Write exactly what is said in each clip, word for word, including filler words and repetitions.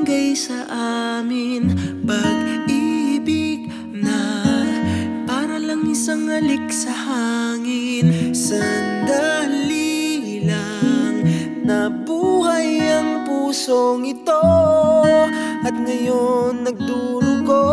binigay sa amin pag-ibig na para lang isang halik sa hangin. Sandali lang nabuhay ang pusong ito at ngayon nagdurugo.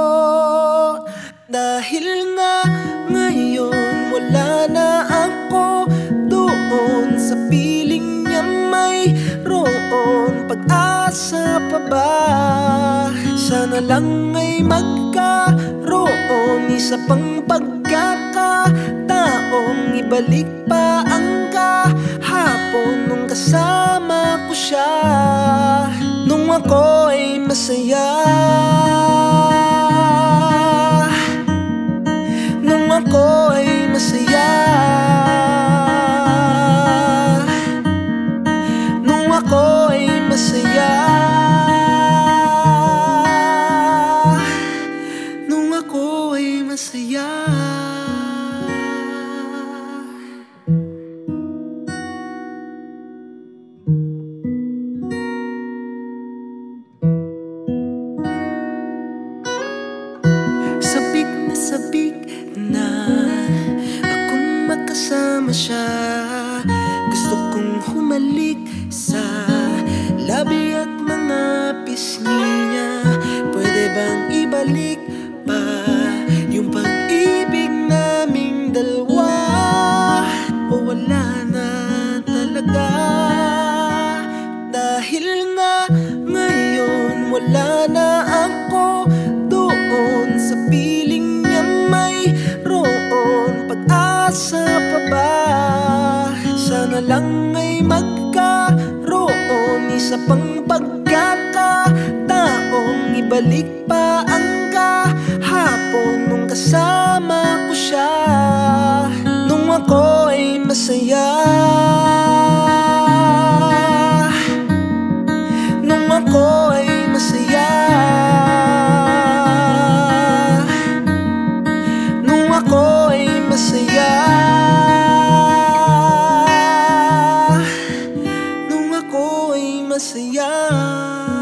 Dahil nga ngayon wala na ako doon sa piling niya, mayroon pag-asa pa ba? Sana lang ay magkaroon isa pang pagkakataong ibalik pa ang kahapon nung kasama ko siya, nung ako ay masaya, nung ako ay masaya, nung ako ay masaya, nung ako ay masaya. Sabik na sabik na akong makasama siya. Gusto kong humalik sa labi at mga pisngi niya. Pwede bang ibalik pa yung pag-ibig naming dalawa? O wala na talaga? Dahil nga ngayon wala na ako doon sa piling niya, mayroon pag-asa pa ba? Sana lang ay magkaroon isa pang pagkakataong ibalik pa ang kahapon nung kasama ko siya, nung ako ay masaya, nung ako ay masaya, nung ako ay masaya, nung ako ay masaya.